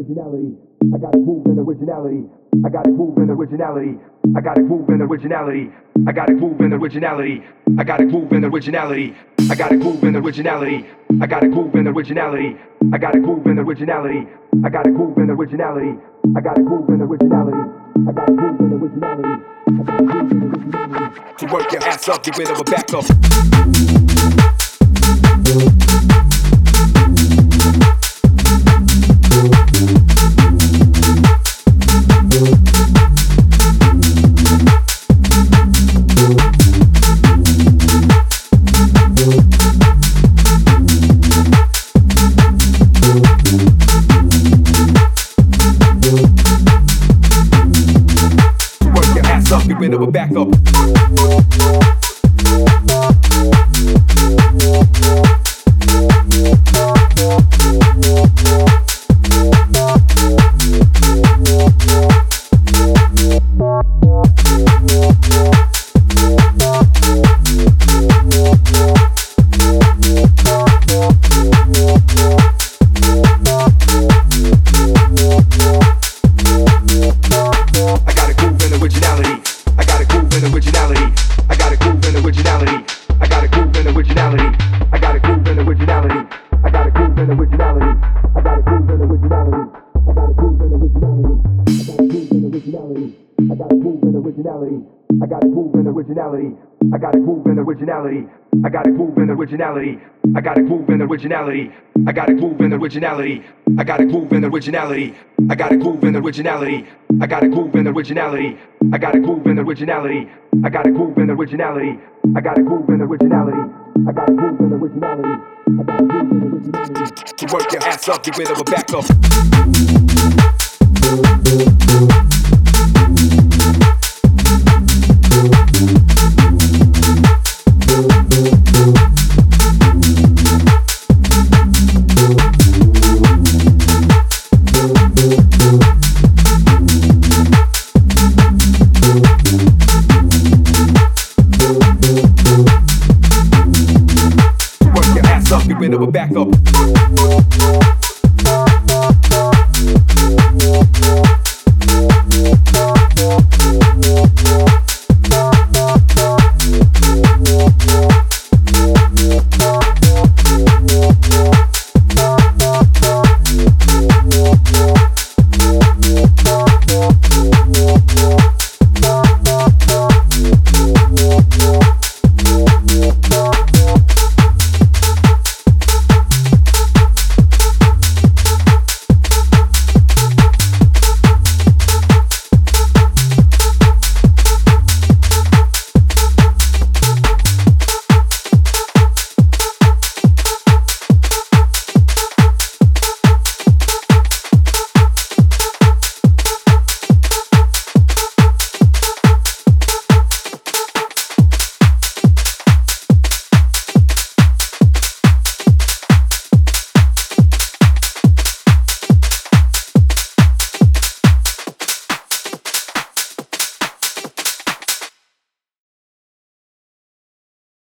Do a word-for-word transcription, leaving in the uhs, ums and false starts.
originality. I got a groove and originality. I got a groove and originality. I got a groove and originality. I got a groove and originality. I got a groove and originality. I got a groove and originality. I got a groove and originality. I got a groove and originality. I got a groove and originality. I got a groove and originality. I got a groove and originality. I got a groove and originality. To work your ass up, get rid of a back up. Get rid of a back up. I got a groove and originality. I got a groove and originality. I got a groove and originality. I got a groove and originality. I got a groove and originality. I got a groove and originality. I got a groove and originality. I got a groove and originality. I got a groove and originality. I got a groove and originality. I got a groove and originality. I got a groove and originality. I got a groove and originality. To work your ass up, get rid of a back up.